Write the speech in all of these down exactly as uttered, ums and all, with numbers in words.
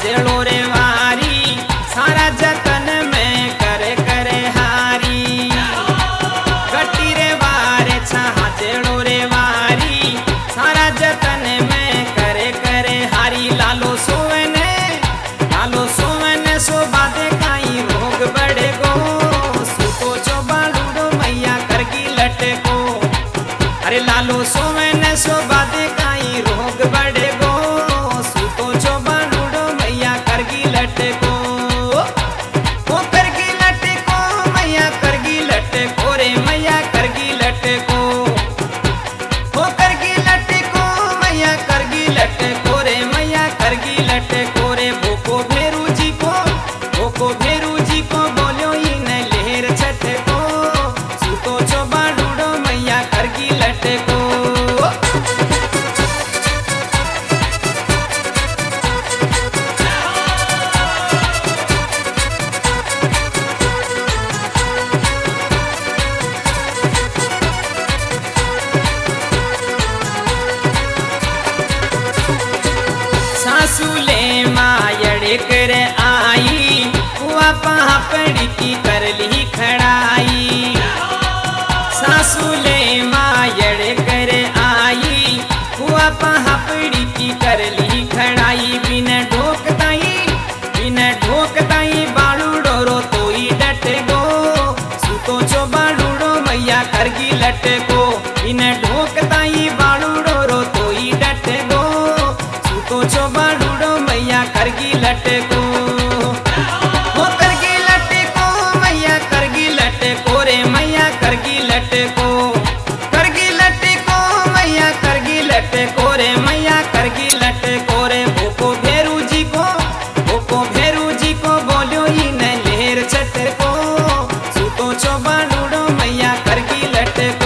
हाजेड़ो रे वारी सारा जतन में करे करे हारी गट्टी रे वारे छा हाजेड़ो रे वारी सारा जतन में करे करे हारी लालो सोवने लालो सोवने सो बादे काई रोग बढ़े गो सुतो चो बालूडो मैया करगी लटे को अरे लालो सोवने सो बादे काई रोग बढ़े गो सुतो चो बालूडो मैया करगी लटे को ओ करगी लटे को मैया करगी लटे को रे मैया करगी लटे को ओ करगी लटे को मैया करगी लटे को रे मैया करगी लटे को रे भूको भेरू जी को भूको भेरू जी को बोलो ही न लहर छटे को सुतो चो बालूडो मैया करगी लटे को सासुले मायड़े कर आई हुआ पहाड़ी की कर ली खड़ाई सासुले मायड़े कर आई हुआ पहाड़ी की कर ली खड़ाई बिन ढोकताई बिन ढोकताई बालू डोरो तो ही डटे गो सुतो चो बालूडो मैया करगी लटे को बिन ढोकताई बालू डोरो तो ही डटे गो सुतो चो बालूडो मैया करगी लटे को ओ करगी लटे को मैया करगी लटे को रे मैया करगी लटे को करगी लटे को मैया करगी लटे को रे मैया करगी लटे को रे भूको भेरू जी को भूको भेरू जी को बोलो ही न लहर छटे को सुतो चो बालूडो मैया करगी लटे को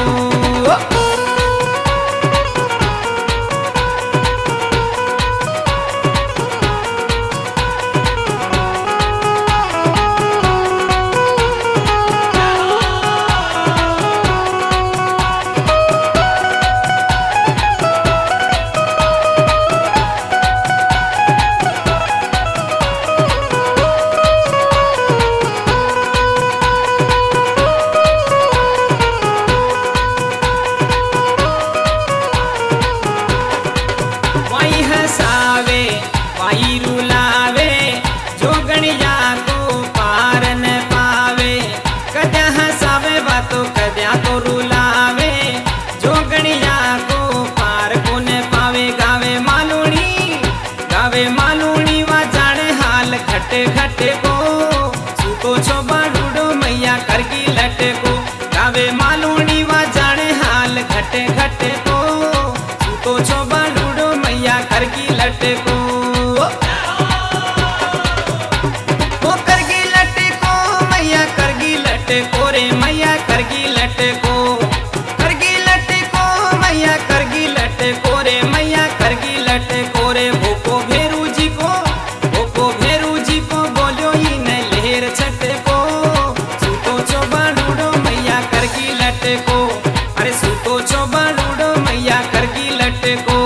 वाई हसावे वाई रुलावे जोगणिया को पार न पावे कद्या हसावे बातो कद्या तो रुलावे जोगणिया को पार को न पावे गावे मालूणी गावे मालूणी वा जाने हाल घटे घटे को सुतो छो बालूडो मैया करगी लटे को गावे मालूणी वा जाने हाल घटे घटे को सुतो छो बालूडो मैया करगी लटे को ओ करगी लटे को मैया करगी लटे को रे मैया करगी लटे को करगी लटे को मैया करगी लटे को रे मैया करगी लटे को रे भूको भेरू जी को भूको भेरू जी को बोलो ही न लहर छटे को सुतो चो बालूडो मैया करगी लटे को अरे सुतो चो बालूडो मैया करगी लटे को